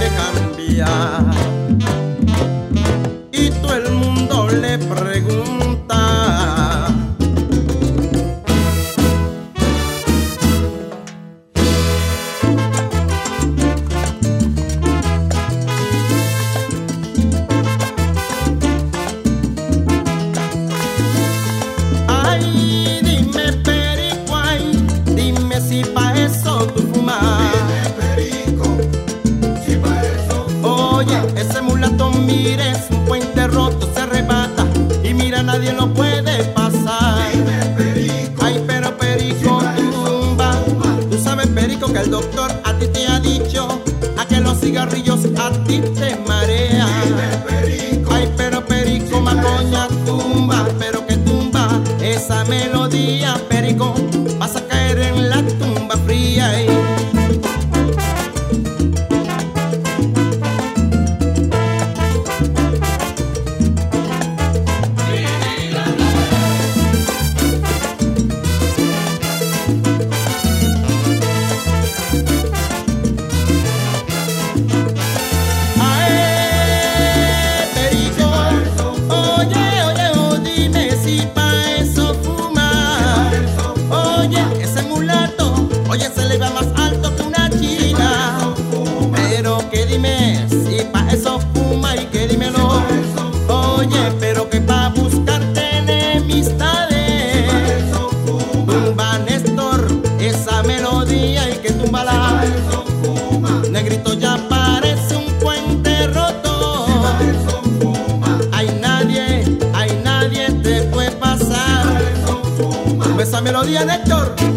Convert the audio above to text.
quiere cambiar. Y todo el mundo le pregunta: ay, dime perico, ay, dime si pa' eso tú fumas. Dime perico, si pa' eso Oye, ese mulato, mire, es un puente roto, se arrebata y mira, nadie lo puede pasar. dime perico, Ay, pero perico tumba. Tú sabes, perico, que el doctor a ti te ha dicho a que los cigarrillos a ti te marean. dime perico, Ay, pero perico macoña tumba, pero que tumba esa melodía, perico, vas a caer en la tumba fría. Ay, perico, oye, oye, oh, dime si pa' eso fuma. Oye, ese mulato, oye, se le va más alto que una china. Pero que dime si pa' eso fuma y que dímelo. Oye, pero que pa' buscarte enemistades. Tumba Néstor esa melodía y que tumba negrito, ya parece un puente roto. Ay, nadie te puede pasar. Esa melodía, Néstor.